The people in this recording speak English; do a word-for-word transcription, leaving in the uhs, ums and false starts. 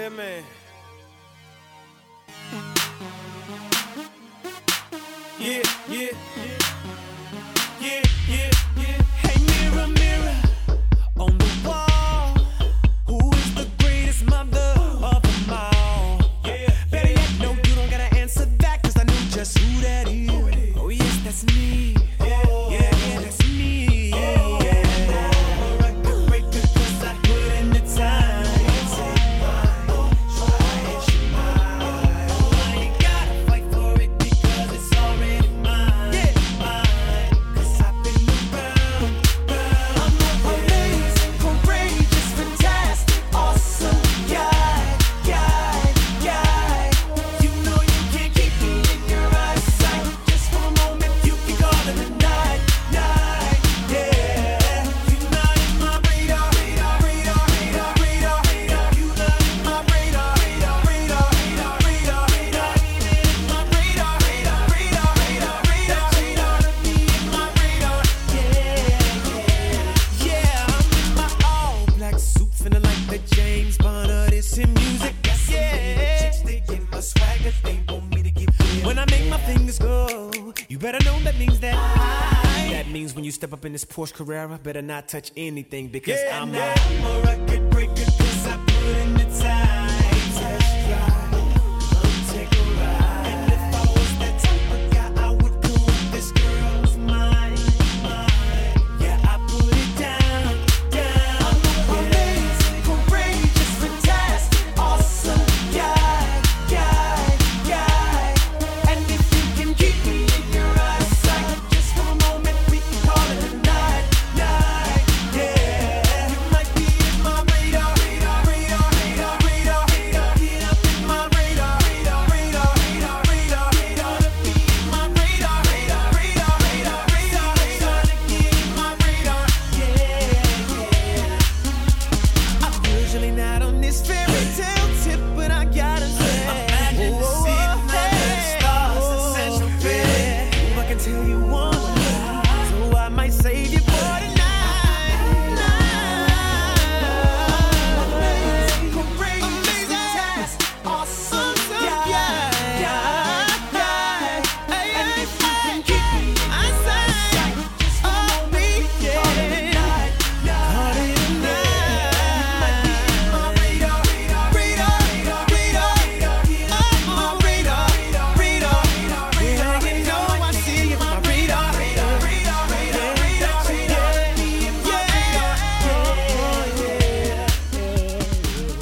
Yeah, man. Yeah, yeah, yeah. Yeah, yeah, yeah. Hey, mirror, mirror on the wall, who is the greatest mother of them all? Yeah, better yet, no, you don't gotta answer that, cause I know just who that is. Oh, yes, that's me. Yeah, yeah, yeah, that's me. Yeah, yeah. I'm a record breaker cause I put in the time. You better know that means that I, that means when you step up in this Porsche Carrera, better not touch anything because yeah, I'm a, I'm a record breaker.